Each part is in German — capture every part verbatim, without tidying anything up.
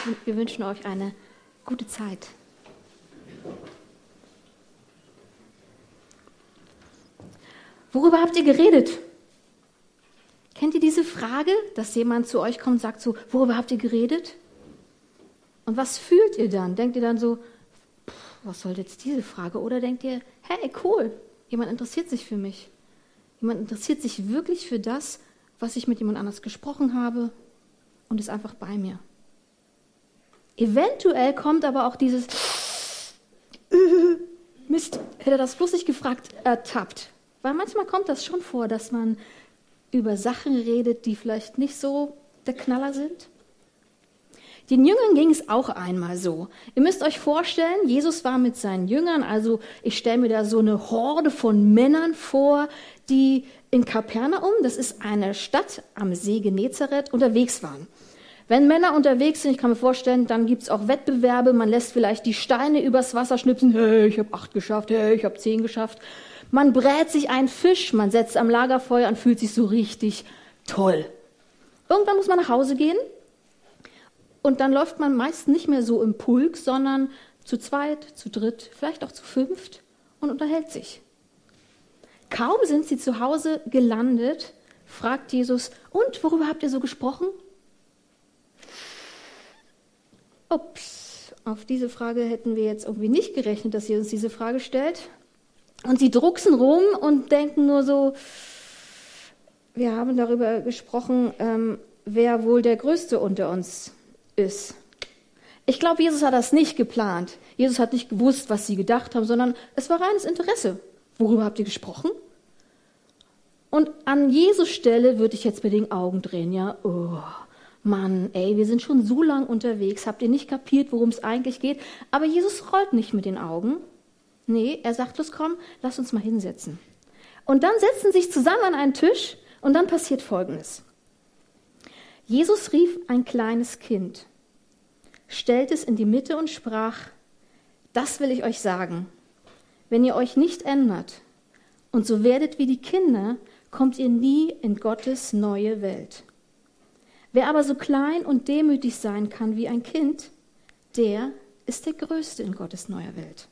Wir wünschen euch eine gute Zeit. Worüber habt ihr geredet? Kennt ihr diese Frage, dass jemand zu euch kommt und sagt so, worüber habt ihr geredet? Und was fühlt ihr dann? Denkt ihr dann so, pff, was soll jetzt diese Frage? Oder denkt ihr, hey, cool, jemand interessiert sich für mich. Jemand interessiert sich wirklich für das, was ich mit jemand anders gesprochen habe und ist einfach bei mir. Eventuell kommt aber auch dieses äh, Mist, hätte er das bloß nicht gefragt, ertappt. Weil manchmal kommt das schon vor, dass man über Sachen redet, die vielleicht nicht so der Knaller sind. Den Jüngern ging es auch einmal so. Ihr müsst euch vorstellen, Jesus war mit seinen Jüngern, also ich stelle mir da so eine Horde von Männern vor, die in Kapernaum, das ist eine Stadt am See Genezareth, unterwegs waren. Wenn Männer unterwegs sind, ich kann mir vorstellen, dann gibt es auch Wettbewerbe, man lässt vielleicht die Steine übers Wasser schnipsen, hey, ich habe acht geschafft, hey, ich habe zehn geschafft. Man brät sich einen Fisch, man setzt am Lagerfeuer und fühlt sich so richtig toll. Irgendwann muss man nach Hause gehen und dann läuft man meist nicht mehr so im Pulk, sondern zu zweit, zu dritt, vielleicht auch zu fünft und unterhält sich. Kaum sind sie zu Hause gelandet, fragt Jesus, und worüber habt ihr so gesprochen? Ups, auf diese Frage hätten wir jetzt irgendwie nicht gerechnet, dass Jesus diese Frage stellt. Und sie drucksen rum und denken nur so, wir haben darüber gesprochen, ähm, wer wohl der Größte unter uns ist. Ich glaube, Jesus hat das nicht geplant. Jesus hat nicht gewusst, was sie gedacht haben, sondern es war reines Interesse. Worüber habt ihr gesprochen? Und an Jesus Stelle würde ich jetzt mit den Augen drehen, ja, oh Mann, ey, wir sind schon so lang unterwegs, habt ihr nicht kapiert, worum es eigentlich geht? Aber Jesus rollt nicht mit den Augen. Nee, er sagt, los komm, lass uns mal hinsetzen. Und dann setzen sie sich zusammen an einen Tisch und dann passiert Folgendes. Jesus rief ein kleines Kind, stellt es in die Mitte und sprach, das will ich euch sagen, wenn ihr euch nicht ändert und so werdet wie die Kinder, kommt ihr nie in Gottes neue Welt. Wer aber so klein und demütig sein kann wie ein Kind, der ist der Größte in Gottes neuer Welt.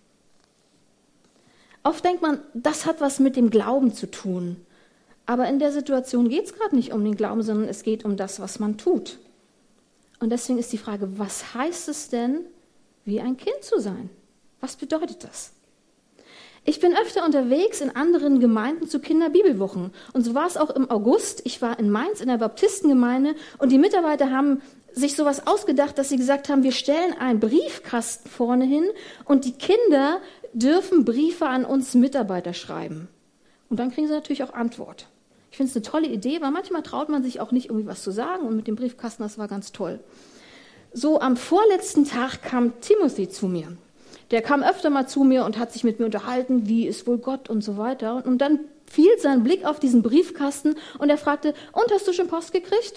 Oft denkt man, das hat was mit dem Glauben zu tun. Aber in der Situation geht es gerade nicht um den Glauben, sondern es geht um das, was man tut. Und deswegen ist die Frage, was heißt es denn, wie ein Kind zu sein? Was bedeutet das? Ich bin öfter unterwegs in anderen Gemeinden zu Kinderbibelwochen. Und so war es auch im August. Ich war in Mainz in der Baptistengemeinde und die Mitarbeiter haben sich sowas ausgedacht, dass sie gesagt haben, wir stellen einen Briefkasten vorne hin und die Kinder dürfen Briefe an uns Mitarbeiter schreiben. Und dann kriegen sie natürlich auch Antwort. Ich finde es eine tolle Idee, weil manchmal traut man sich auch nicht irgendwie was zu sagen und mit dem Briefkasten, das war ganz toll. So am vorletzten Tag kam Timothy zu mir. Der kam öfter mal zu mir und hat sich mit mir unterhalten, wie ist wohl Gott und so weiter. Und dann fiel sein Blick auf diesen Briefkasten und er fragte, und hast du schon Post gekriegt?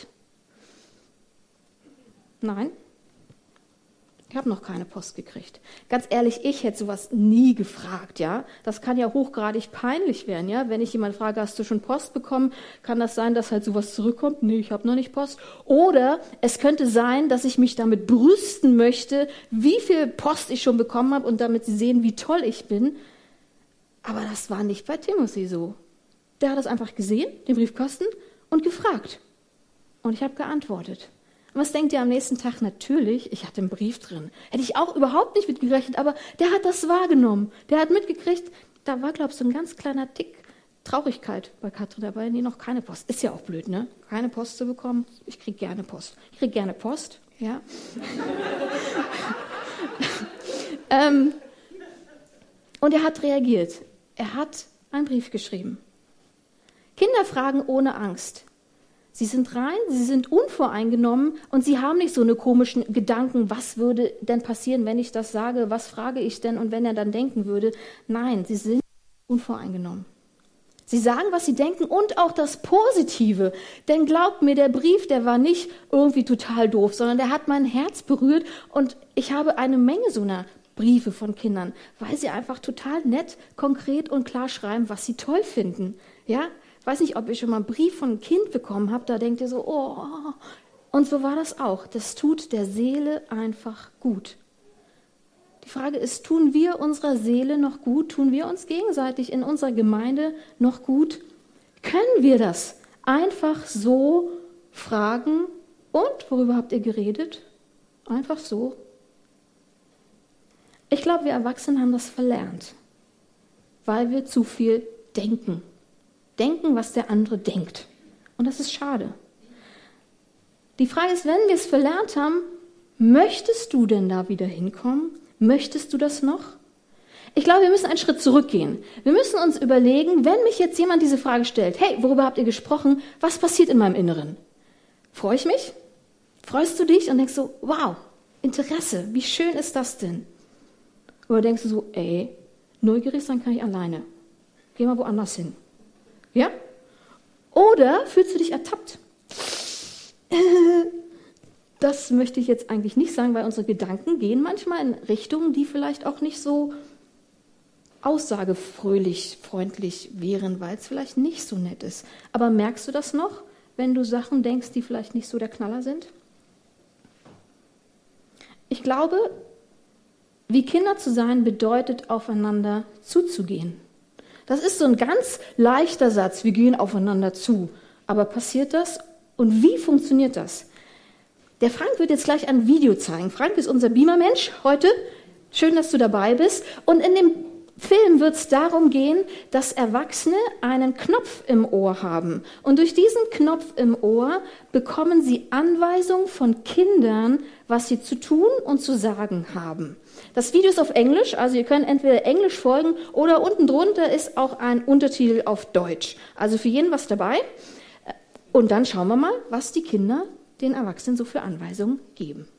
Nein, ich habe noch keine Post gekriegt. Ganz ehrlich, ich hätte sowas nie gefragt, ja. Das kann ja hochgradig peinlich werden, ja. Wenn ich jemand frage, hast du schon Post bekommen, kann das sein, dass halt sowas zurückkommt? Nee, ich habe noch nicht Post. Oder es könnte sein, dass ich mich damit brüsten möchte, wie viel Post ich schon bekommen habe und damit sie sehen, wie toll ich bin. Aber das war nicht bei Timothy so. Der hat das einfach gesehen, den Briefkasten, und gefragt. Und ich habe geantwortet. Und was denkt ihr am nächsten Tag? Natürlich, ich hatte einen Brief drin. Hätte ich auch überhaupt nicht mitgerechnet, aber der hat das wahrgenommen. Der hat mitgekriegt, da war, glaube ich, so ein ganz kleiner Tick Traurigkeit bei Katrin dabei. Nee, noch keine Post. Ist ja auch blöd, ne? Keine Post zu bekommen. Ich kriege gerne Post. Ich kriege gerne Post, ja. ähm, und er hat reagiert. Er hat einen Brief geschrieben. Kinder fragen ohne Angst. Sie sind rein, sie sind unvoreingenommen und sie haben nicht so eine komischen Gedanken, was würde denn passieren, wenn ich das sage, was frage ich denn und wenn er dann denken würde. Nein, sie sind unvoreingenommen. Sie sagen, was sie denken und auch das Positive. Denn glaubt mir, der Brief, der war nicht irgendwie total doof, sondern der hat mein Herz berührt und ich habe eine Menge so einer Briefe von Kindern, weil sie einfach total nett, konkret und klar schreiben, was sie toll finden. Ja, ich weiß nicht, ob ihr schon mal einen Brief von einem Kind bekommen habt, da denkt ihr so, oh, Und so war das auch. Das tut der Seele einfach gut. Die Frage ist, tun wir unserer Seele noch gut? Tun wir uns gegenseitig in unserer Gemeinde noch gut? Können wir das einfach so fragen? Und, worüber habt ihr geredet? Einfach so. Ich glaube, wir Erwachsenen haben das verlernt, weil wir zu viel denken. Denken, was der andere denkt. Und das ist schade. Die Frage ist, wenn wir es verlernt haben, möchtest du denn da wieder hinkommen? Möchtest du das noch? Ich glaube, wir müssen einen Schritt zurückgehen. Wir müssen uns überlegen, wenn mich jetzt jemand diese Frage stellt, hey, worüber habt ihr gesprochen? Was passiert in meinem Inneren? Freue ich mich? Freust du dich und denkst so, wow, Interesse, wie schön ist das denn? Oder denkst du so, ey, neugierig sein kann ich alleine. Geh mal woanders hin. Ja? Oder fühlst du dich ertappt? Das möchte ich jetzt eigentlich nicht sagen, weil unsere Gedanken gehen manchmal in Richtungen, die vielleicht auch nicht so aussagefröhlich, freundlich wären, weil es vielleicht nicht so nett ist. Aber merkst du das noch, wenn du Sachen denkst, die vielleicht nicht so der Knaller sind? Ich glaube, wie Kinder zu sein, bedeutet, aufeinander zuzugehen. Das ist so ein ganz leichter Satz, wir gehen aufeinander zu. Aber passiert das? Und wie funktioniert das? Der Frank wird jetzt gleich ein Video zeigen. Frank ist unser Beamer-Mensch heute. Schön, dass du dabei bist. Und in dem Film wird es darum gehen, dass Erwachsene einen Knopf im Ohr haben. Und durch diesen Knopf im Ohr bekommen sie Anweisungen von Kindern, was sie zu tun und zu sagen haben. Das Video ist auf Englisch, also ihr könnt entweder Englisch folgen oder unten drunter ist auch ein Untertitel auf Deutsch. Also für jeden was dabei. Und dann schauen wir mal, was die Kinder den Erwachsenen so für Anweisungen geben.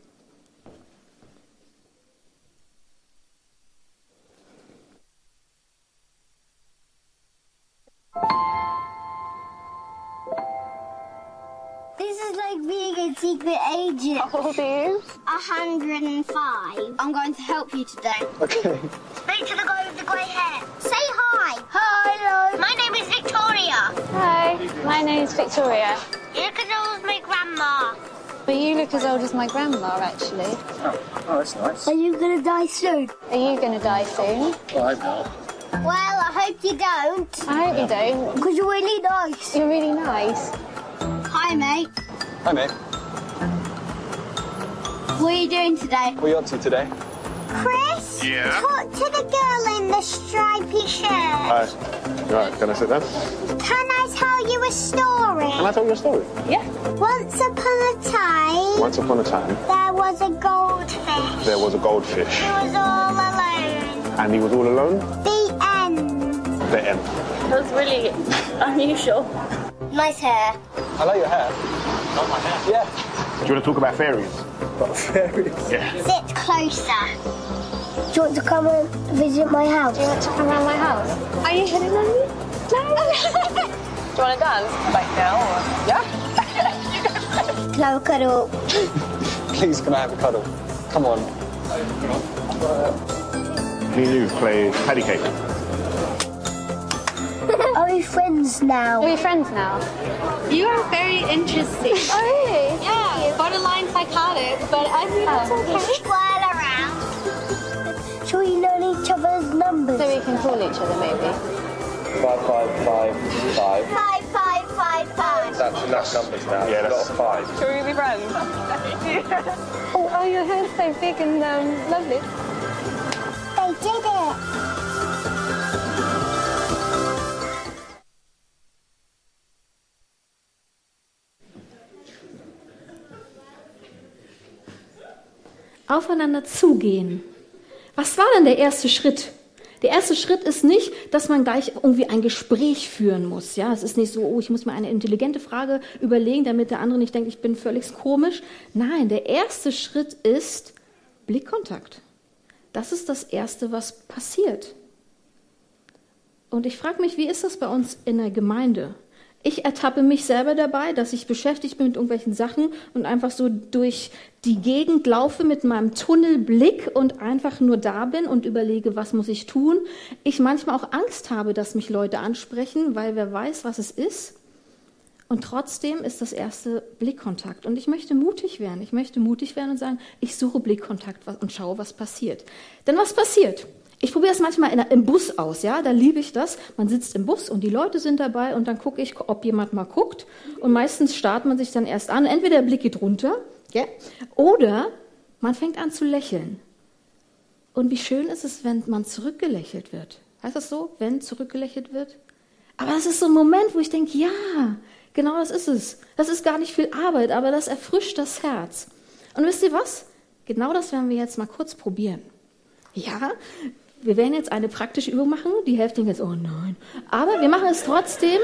This is like being a secret agent. How old are you? one hundred and five. I'm going to help you today. Okay. Speak to the guy with the grey hair. Say hi. Hi. Hello. My name is Victoria. Hi, my name's Victoria. You look as old as my grandma. But you look as old as my grandma, actually. Oh, oh that's nice. Are you going to die soon? Are you going to die soon? Well, I hope not. Well, I hope you don't. I hope you don't. Because you're really nice. You're really nice. Hi, mate. Hi, mate. What are you doing today? What are you up to today? Chris? Yeah? Talk to the girl in the stripy shirt. Hi. Right, can I sit down? Can I tell you a story? Can I tell you a story? Yeah. Once upon a time, Once upon a time, there was a goldfish. there was a goldfish. He was all alone. And he was all alone? The end. The end. That was really unusual. Nice hair. I like your hair. Like my hair? Yeah. Do you want to talk about fairies? About fairies? Yeah. Sit closer. Do you want to come and visit my house? Do you want to come around my house? Are you hitting on me? No. Do you want to dance? Like now? Or... Yeah? Can I have a cuddle? Please, can I have a cuddle? Come on. Me and you play patty cake. Are we friends now? Are we friends now? You are very interesting. Oh, really? Yeah, borderline psychotic, but I mean, it's okay. Swirl around. Shall we learn each other's numbers? So we can call each other, maybe. Five, five, five, five. Five, five, five, five. That's enough numbers now. Yeah, Not that's- five. Shall we be friends? oh, oh, your hair's so big and um, lovely. They did it. Aufeinander zugehen. Was war denn der erste Schritt? Der erste Schritt ist nicht, dass man gleich irgendwie ein Gespräch führen muss. Ja, es ist nicht so, oh, ich muss mir eine intelligente Frage überlegen, damit der andere nicht denkt, ich bin völlig komisch. Nein, der erste Schritt ist Blickkontakt. Das ist das Erste, was passiert. Und ich frage mich, wie ist das bei uns in der Gemeinde? Ich ertappe mich selber dabei, dass ich beschäftigt bin mit irgendwelchen Sachen und einfach so durch die Gegend laufe mit meinem Tunnelblick und einfach nur da bin und überlege, was muss ich tun. Ich manchmal auch Angst habe, dass mich Leute ansprechen, weil wer weiß, was es ist. Und trotzdem ist das erste Blickkontakt. Und ich möchte mutig werden. Ich möchte mutig werden und sagen, ich suche Blickkontakt und schaue, was passiert. Denn was passiert? Ich probiere das manchmal in, im Bus aus, ja, da liebe ich das. Man sitzt im Bus und die Leute sind dabei und dann gucke ich, ob jemand mal guckt. Und meistens starrt man sich dann erst an. Entweder der Blick geht runter, ja, oder man fängt an zu lächeln. Und wie schön ist es, wenn man zurückgelächelt wird. Heißt das so, wenn zurückgelächelt wird? Aber das ist so ein Moment, wo ich denke, ja, genau das ist es. Das ist gar nicht viel Arbeit, aber das erfrischt das Herz. Und wisst ihr was? Genau das werden wir jetzt mal kurz probieren. Ja, wir werden jetzt eine praktische Übung machen. Die Hälfte denkt jetzt, oh nein. Aber wir machen es trotzdem.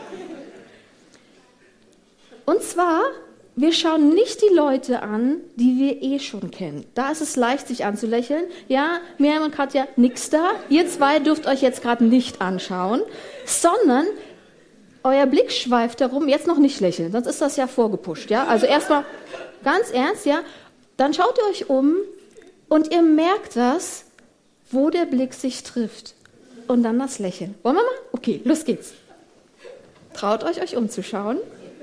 Und zwar, wir schauen nicht die Leute an, die wir eh schon kennen. Da ist es leicht, sich anzulächeln. Ja, Miriam und Katja, nix da. Ihr zwei dürft euch jetzt gerade nicht anschauen, sondern euer Blick schweift darum, jetzt noch nicht lächeln, sonst ist das ja vorgepusht. Ja? Also erstmal ganz ernst, ja. Dann schaut ihr euch um und ihr merkt das, wo der Blick sich trifft. Und dann das Lächeln. Wollen wir mal? Okay, los geht's. Traut euch, euch umzuschauen.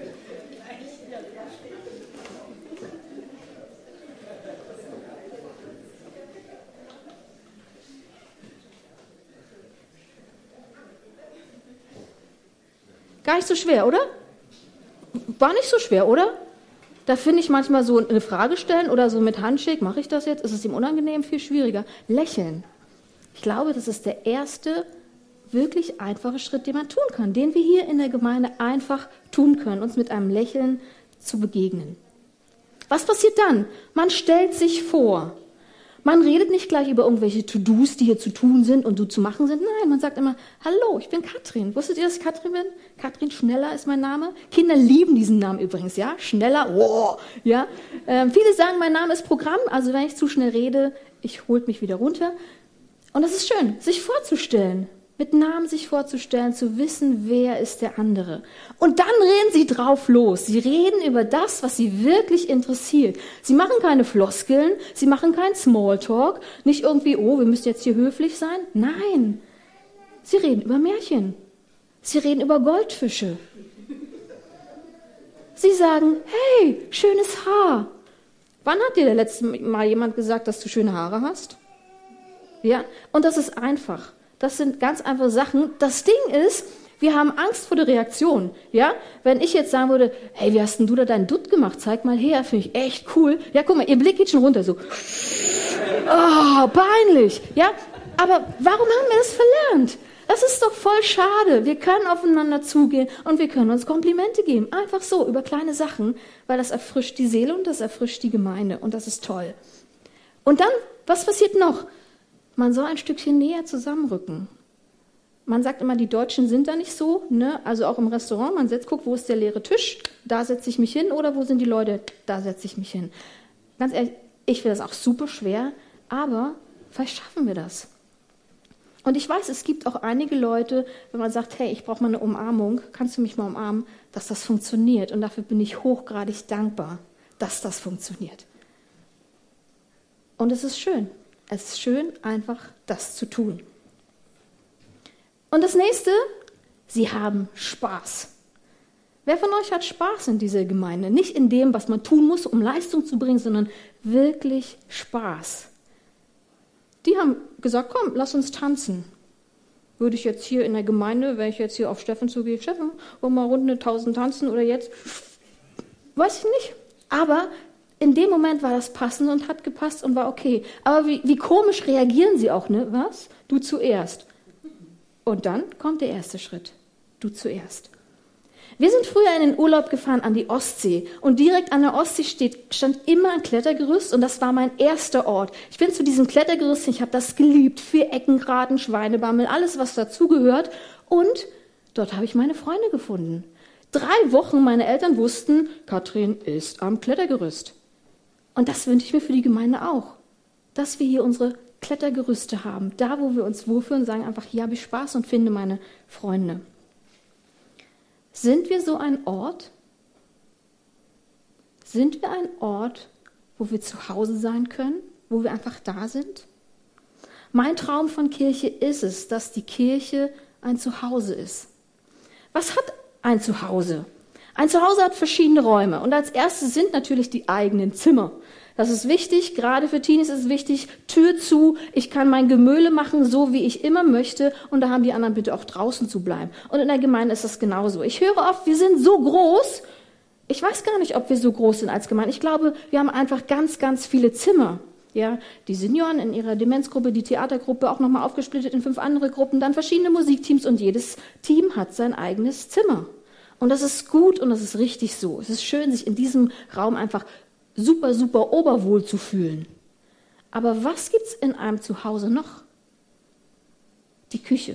Gar nicht so schwer, oder? War nicht so schwer, oder? Da finde ich manchmal so eine Frage stellen oder so mit Handshake, mache ich das jetzt? Ist es ihm unangenehm? Viel schwieriger. Lächeln. Ich glaube, das ist der erste wirklich einfache Schritt, den man tun kann, den wir hier in der Gemeinde einfach tun können, uns mit einem Lächeln zu begegnen. Was passiert dann? Man stellt sich vor. Man redet nicht gleich über irgendwelche To-Dos, die hier zu tun sind und so zu machen sind. Nein, man sagt immer, hallo, ich bin Katrin. Wusstet ihr, dass ich Katrin bin? Katrin Schneller ist mein Name. Kinder lieben diesen Namen übrigens, ja? Schneller, wow, ja. Ähm, viele sagen, mein Name ist Programm, also wenn ich zu schnell rede, ich hole mich wieder runter. Und das ist schön, sich vorzustellen, mit Namen sich vorzustellen, zu wissen, wer ist der andere. Und dann reden sie drauf los. Sie reden über das, was sie wirklich interessiert. Sie machen keine Floskeln, sie machen keinen Smalltalk, nicht irgendwie, oh, wir müssen jetzt hier höflich sein. Nein, sie reden über Märchen. Sie reden über Goldfische. Sie sagen, hey, schönes Haar. Wann hat dir das letzte Mal jemand gesagt, dass du schöne Haare hast? Ja, und das ist einfach. Das sind ganz einfache Sachen. Das Ding ist, wir haben Angst vor der Reaktion. Ja, wenn ich jetzt sagen würde, hey, wie hast denn du da deinen Dutt gemacht? Zeig mal her, finde ich echt cool. Ja, guck mal, ihr Blick geht schon runter, so. Oh, peinlich. Ja, aber warum haben wir das verlernt? Das ist doch voll schade. Wir können aufeinander zugehen und wir können uns Komplimente geben. Einfach so, über kleine Sachen, weil das erfrischt die Seele und das erfrischt die Gemeinde und das ist toll. Und dann, was passiert noch? Man soll ein Stückchen näher zusammenrücken. Man sagt immer, die Deutschen sind da nicht so, ne? Also auch im Restaurant, man setzt, guckt, wo ist der leere Tisch, da setze ich mich hin, oder wo sind die Leute, da setze ich mich hin. Ganz ehrlich, ich finde das auch super schwer, aber vielleicht schaffen wir das. Und ich weiß, es gibt auch einige Leute, wenn man sagt, hey, ich brauche mal eine Umarmung, kannst du mich mal umarmen, dass das funktioniert. Und dafür bin ich hochgradig dankbar, dass das funktioniert. Und es ist schön. Es ist schön, einfach das zu tun. Und das nächste, sie haben Spaß. Wer von euch hat Spaß in dieser Gemeinde? Nicht in dem, was man tun muss, um Leistung zu bringen, sondern wirklich Spaß. Die haben gesagt, komm, lass uns tanzen. Würde ich jetzt hier in der Gemeinde, wenn ich jetzt hier auf Steffen zugehe, Steffen, wollen wir mal Runde tausend tanzen oder jetzt? Weiß ich nicht. Aber in dem Moment war das passend und hat gepasst und war okay. Aber wie, wie komisch reagieren sie auch, ne? Was? Du zuerst. Und dann kommt der erste Schritt. Du zuerst. Wir sind früher in den Urlaub gefahren an die Ostsee und direkt an der Ostsee steht, stand immer ein Klettergerüst und das war mein erster Ort. Ich bin zu diesem Klettergerüst, ich habe das geliebt, vier Eckengraden, Schweinebammel, alles was dazugehört und dort habe ich meine Freunde gefunden. Drei Wochen meine Eltern wussten, Katrin ist am Klettergerüst. Und das wünsche ich mir für die Gemeinde auch, dass wir hier unsere Klettergerüste haben, da wo wir uns wohlfühlen, sagen einfach, hier habe ich Spaß und finde meine Freunde. Sind wir so ein Ort? Sind wir ein Ort, wo wir zu Hause sein können, wo wir einfach da sind? Mein Traum von Kirche ist es, dass die Kirche ein Zuhause ist. Was hat ein Zuhause? Ein Zuhause hat verschiedene Räume und als erstes sind natürlich die eigenen Zimmer. Das ist wichtig, gerade für Teenies ist es wichtig, Tür zu, ich kann mein Gemöhle machen, so wie ich immer möchte und da haben die anderen bitte auch draußen zu bleiben. Und in der Gemeinde ist das genauso. Ich höre oft, wir sind so groß, ich weiß gar nicht, ob wir so groß sind als Gemeinde. Ich glaube, wir haben einfach ganz, ganz viele Zimmer. Ja, die Senioren in ihrer Demenzgruppe, die Theatergruppe auch nochmal aufgesplittet in fünf andere Gruppen, dann verschiedene Musikteams und jedes Team hat sein eigenes Zimmer. Und das ist gut und das ist richtig so. Es ist schön, sich in diesem Raum einfach super, super oberwohl zu fühlen. Aber was gibt's in einem Zuhause noch? Die Küche.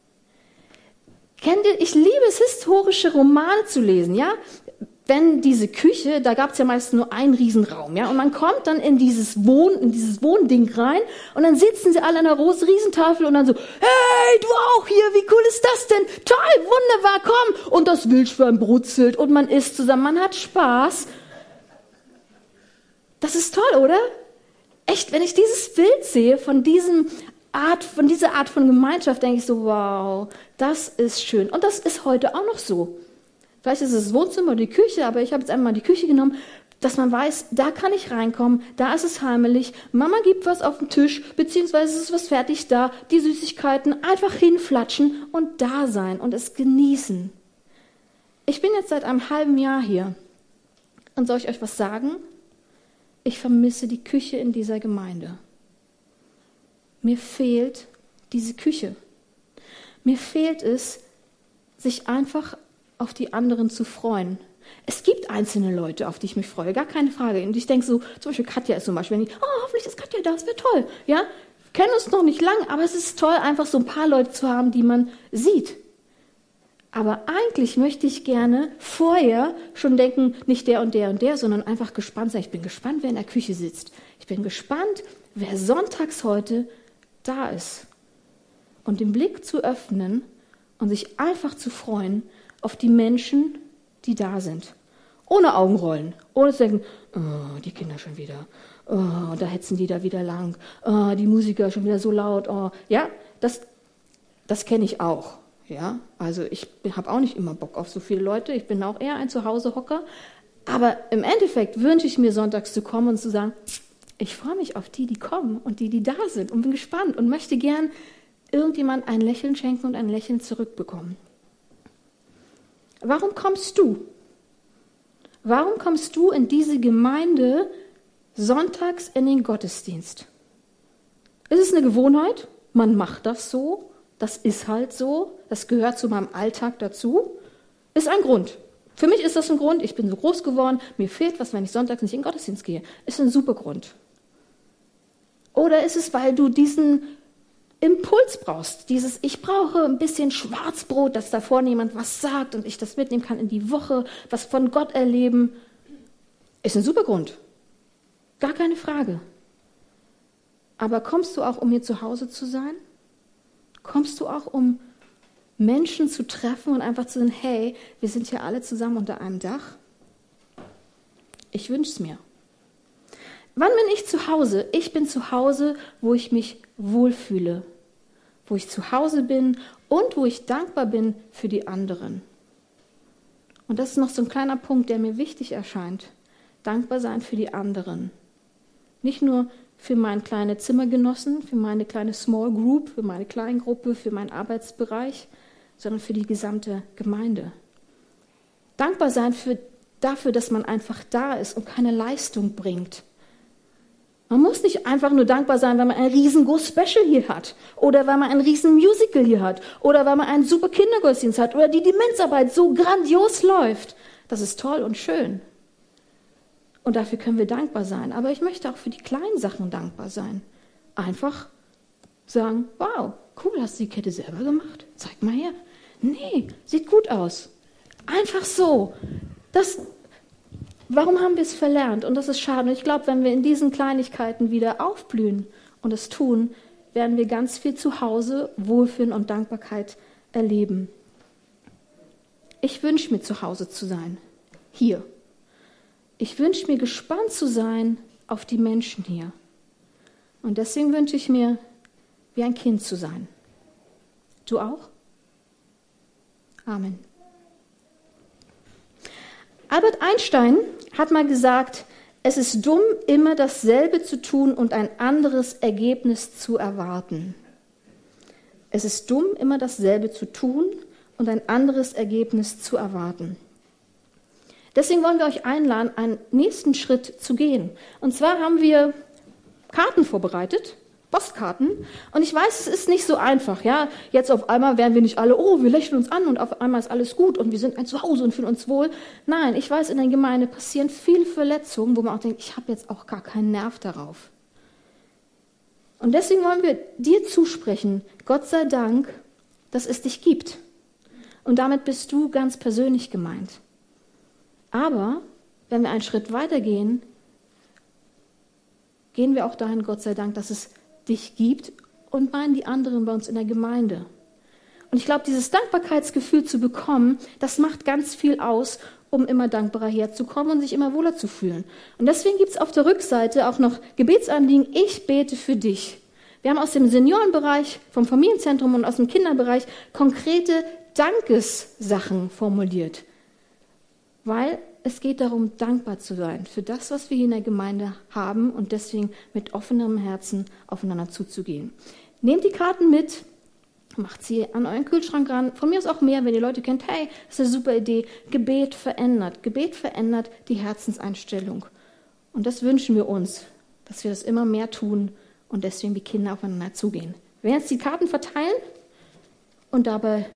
Kennt ihr, ich liebe es, historische Romane zu lesen, ja? Wenn diese Küche, da gab's ja meist nur einen Riesenraum, ja? Und man kommt dann in dieses Wohn, in dieses Wohnding rein und dann sitzen sie alle an einer großen Riesentafel und dann so, hey, du auch hier, wie cool ist das denn? Toll, wunderbar, komm! Und das Wildschwein brutzelt und man isst zusammen, man hat Spaß. Das ist toll, oder? Echt, wenn ich dieses Bild sehe von diesem Art, von dieser Art von Gemeinschaft, denke ich so, wow, das ist schön. Und das ist heute auch noch so. Vielleicht ist es das Wohnzimmer oder die Küche, aber ich habe jetzt einmal die Küche genommen, dass man weiß, da kann ich reinkommen, da ist es heimelig, Mama gibt was auf den Tisch, beziehungsweise ist was fertig da, die Süßigkeiten einfach hinflatschen und da sein und es genießen. Ich bin jetzt seit einem halben Jahr hier und soll ich euch was sagen? Ich vermisse die Küche in dieser Gemeinde. Mir fehlt diese Küche. Mir fehlt es, sich einfach auf die anderen zu freuen. Es gibt einzelne Leute, auf die ich mich freue, gar keine Frage. Und ich denke so, zum Beispiel Katja ist zum Beispiel, wenn ich, oh, hoffentlich ist Katja da, das wäre toll. Ja? Kennen uns noch nicht lange, aber es ist toll, einfach so ein paar Leute zu haben, die man sieht. Aber eigentlich möchte ich gerne vorher schon denken, nicht der und der und der, sondern einfach gespannt sein. Ich bin gespannt, wer in der Küche sitzt. Ich bin gespannt, wer sonntags heute da ist. Und den Blick zu öffnen und sich einfach zu freuen auf die Menschen, die da sind. Ohne Augenrollen, ohne zu denken, oh, die Kinder schon wieder, oh, da hetzen die da wieder lang, oh, die Musiker schon wieder so laut. Oh. Ja, das, das kenne ich auch. Ja, also ich habe auch nicht immer Bock auf so viele Leute. Ich bin auch eher ein Zuhause-Hocker. Aber im Endeffekt wünsche ich mir, sonntags zu kommen und zu sagen, ich freue mich auf die, die kommen und die, die da sind und bin gespannt und möchte gern irgendjemand ein Lächeln schenken und ein Lächeln zurückbekommen. Warum kommst du? Warum kommst du in diese Gemeinde sonntags in den Gottesdienst? Ist es eine Gewohnheit? Man macht das so. Das ist halt so, das gehört zu meinem Alltag dazu, ist ein Grund. Für mich ist das ein Grund, ich bin so groß geworden, mir fehlt was, wenn ich sonntags nicht in den Gottesdienst gehe. Ist ein super Grund. Oder ist es, weil du diesen Impuls brauchst, dieses, ich brauche ein bisschen Schwarzbrot, dass da vorne jemand was sagt und ich das mitnehmen kann in die Woche, was von Gott erleben, ist ein super Grund. Gar keine Frage. Aber kommst du auch, um hier zu Hause zu sein? Kommst du auch, um Menschen zu treffen und einfach zu sagen, hey, wir sind hier alle zusammen unter einem Dach? Ich wünsche es mir. Wann bin ich zu Hause? Ich bin zu Hause, wo ich mich wohlfühle, wo ich zu Hause bin und wo ich dankbar bin für die anderen. Und das ist noch so ein kleiner Punkt, der mir wichtig erscheint. Dankbar sein für die anderen. Nicht nur für meinen kleinen Zimmergenossen, für meine kleine Small Group, für meine Kleingruppe, für meinen Arbeitsbereich, sondern für die gesamte Gemeinde. Dankbar sein für, dafür, dass man einfach da ist und keine Leistung bringt. Man muss nicht einfach nur dankbar sein, weil man ein riesen Go-Special hier hat oder weil man ein riesen Musical hier hat oder weil man einen super Kindergottesdienst hat oder die Demenzarbeit so grandios läuft. Das ist toll und schön. Und dafür können wir dankbar sein. Aber ich möchte auch für die kleinen Sachen dankbar sein. Einfach sagen, wow, cool, hast du die Kette selber gemacht? Zeig mal her. Nee, sieht gut aus. Einfach so. Das, warum haben wir es verlernt? Und das ist schade. Und ich glaube, wenn wir in diesen Kleinigkeiten wieder aufblühen und es tun, werden wir ganz viel zu Hause Wohlfühlen und Dankbarkeit erleben. Ich wünsche mir, zu Hause zu sein. Hier. Ich wünsche mir, gespannt zu sein auf die Menschen hier. Und deswegen wünsche ich mir, wie ein Kind zu sein. Du auch? Amen. Albert Einstein hat mal gesagt, es ist dumm, immer dasselbe zu tun und ein anderes Ergebnis zu erwarten. Es ist dumm, immer dasselbe zu tun und ein anderes Ergebnis zu erwarten. Deswegen wollen wir euch einladen, einen nächsten Schritt zu gehen. Und zwar haben wir Karten vorbereitet, Postkarten. Und ich weiß, es ist nicht so einfach. Ja, jetzt auf einmal werden wir nicht alle, oh, wir lächeln uns an und auf einmal ist alles gut und wir sind ein Zuhause und fühlen uns wohl. Nein, ich weiß, in der Gemeinde passieren viele Verletzungen, wo man auch denkt, ich habe jetzt auch gar keinen Nerv darauf. Und deswegen wollen wir dir zusprechen, Gott sei Dank, dass es dich gibt. Und damit bist du ganz persönlich gemeint. Aber wenn wir einen Schritt weitergehen, gehen wir auch dahin, Gott sei Dank, dass es dich gibt und meinen die anderen bei uns in der Gemeinde. Und ich glaube, dieses Dankbarkeitsgefühl zu bekommen, das macht ganz viel aus, um immer dankbarer herzukommen und sich immer wohler zu fühlen. Und deswegen gibt es auf der Rückseite auch noch Gebetsanliegen, ich bete für dich. Wir haben aus dem Seniorenbereich, vom Familienzentrum und aus dem Kinderbereich konkrete Dankessachen formuliert. Weil es geht darum, dankbar zu sein für das, was wir hier in der Gemeinde haben und deswegen mit offenem Herzen aufeinander zuzugehen. Nehmt die Karten mit, macht sie an euren Kühlschrank ran. Von mir aus auch mehr, wenn ihr Leute kennt, hey, das ist eine super Idee. Gebet verändert. Gebet verändert die Herzenseinstellung. Und das wünschen wir uns, dass wir das immer mehr tun und deswegen wie Kinder aufeinander zugehen. Wir werden jetzt die Karten verteilen und dabei